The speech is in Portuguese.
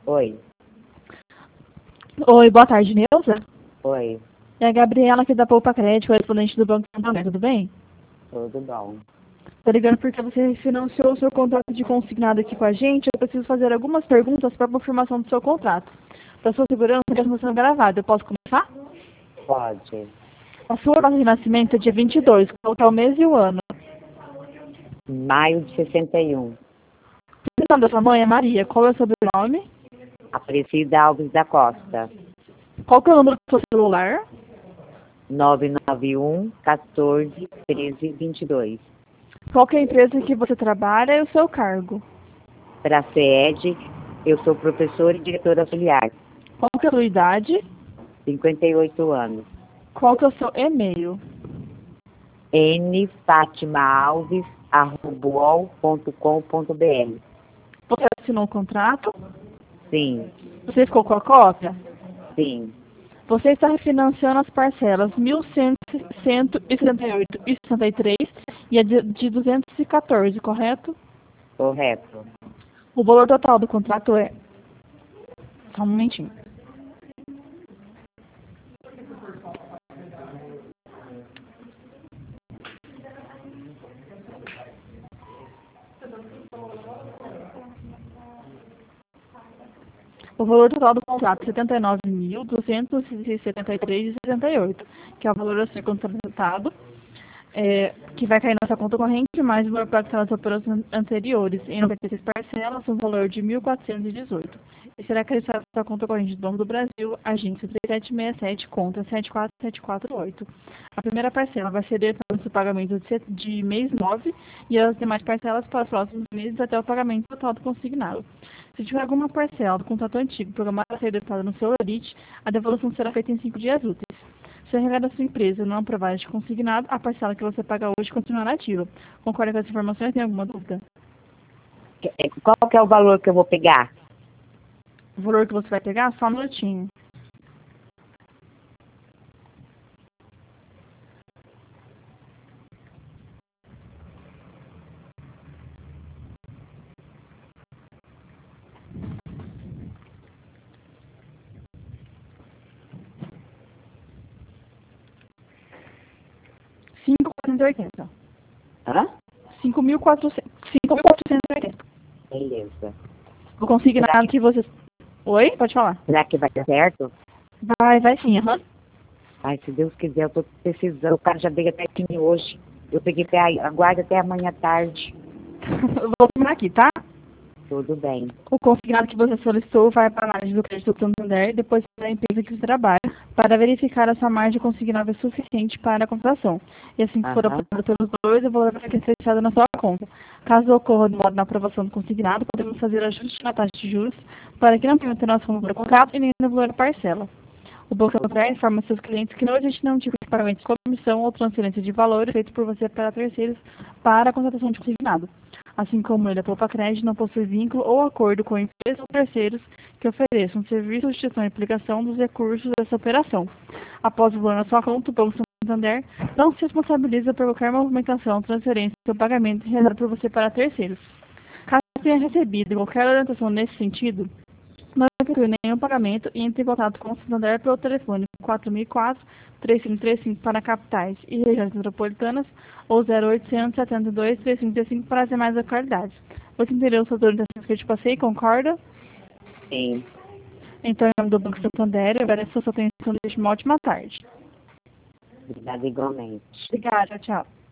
Oi. Oi, boa tarde, Neuza. Oi. É a Gabriela aqui da Poupa Crédito, correspondente do Banco Santander, tudo bem? Tudo bom. Tô ligando porque você financiou o seu contrato de consignado aqui com a gente. Eu preciso fazer algumas perguntas para confirmação do seu contrato. Para sua segurança, a está sendo gravada. Eu posso começar? Pode. A sua data de nascimento é dia 22. Qual que é o mês e o ano? Maio de 61. O nome da sua mãe é Maria. Qual é o sobrenome? Aparecida Alves da Costa. Qual que é o número do seu celular? 991 14 13 22. Qual que é a empresa que você trabalha e o seu cargo? Para a CED, eu sou professora e diretora auxiliar. Qual que é a sua idade? 58 anos. Qual que é o seu e-mail? nfatimalves@uol.com.br. Você assinou o contrato? Sim, Você ficou com a cópia? sim, Você está refinanciando as parcelas 1.178,63 e a de 214, correto? correto. O valor total do contrato é... Só um momentinho. O valor total do contrato é R$ 79.273,68, que é o valor a ser contratado, que vai cair na sua conta corrente, mais o valor pago pelas operações anteriores, em 96 parcelas, um valor de 1.418. E será acrescido na sua conta corrente do Banco do Brasil, agência 3767, conta 74748. A primeira parcela vai ser debitada no pagamento de mês 9 e as demais parcelas para os próximos meses até o pagamento total do consignado. Se tiver alguma parcela do contrato antigo programada a ser debitada no seu ORIT, a devolução será feita em 5 dias úteis. Se a regada da sua empresa não aprovar este consignado, a parcela que você paga hoje continuará ativa. Concorda com as informações? Tem alguma dúvida? Qual que é o valor que eu vou pegar? O valor que você vai pegar? Só um minutinho. R$ 5.480. Hã? 5.480. Beleza. O consignado que você... Oi? Pode falar. Será que vai dar certo? Vai sim, aham. Ai, se Deus quiser, eu tô precisando. O cara já veio até aqui hoje. Eu peguei aguardo até amanhã à tarde. Eu vou terminar aqui, tá? Tudo bem. O consignado que você solicitou vai para a análise do crédito do Santander, depois da empresa que você trabalha, para verificar se a margem consignada é suficiente para a contratação. E assim que for Aham. aprovado pelos dois, o valor vai ser acrescentado na sua conta. Caso ocorra de modo na aprovação do consignado, podemos fazer ajuste na taxa de juros para que não tenha alteração no valor do contrato e nem no valor da parcela. O Banco Santander informa seus clientes que não existe nenhum tipo de pagamento de comissão ou transferência de valor feito por você para terceiros para a contratação de consignado. Assim como ele, a Poupa Crédito não possui vínculo ou acordo com empresas ou terceiros que ofereçam serviço de gestão e aplicação dos recursos dessa operação. Após o valor na sua conta, o Banco Santander não se responsabiliza por qualquer movimentação, transferência ou pagamento realizado por você para terceiros. Caso tenha recebido qualquer orientação nesse sentido, não efetue nenhum pagamento e entre em contato com o Santander pelo telefone 4004-3535 para capitais e regiões metropolitanas ou 0800 72 3535 para as demais localidades. Você entendeu as orientações que eu te passei? Concorda? Sim. Então, em nome do Banco Santander, eu agradeço a sua atenção e desejo uma ótima tarde. Obrigada igualmente. Obrigada, tchau.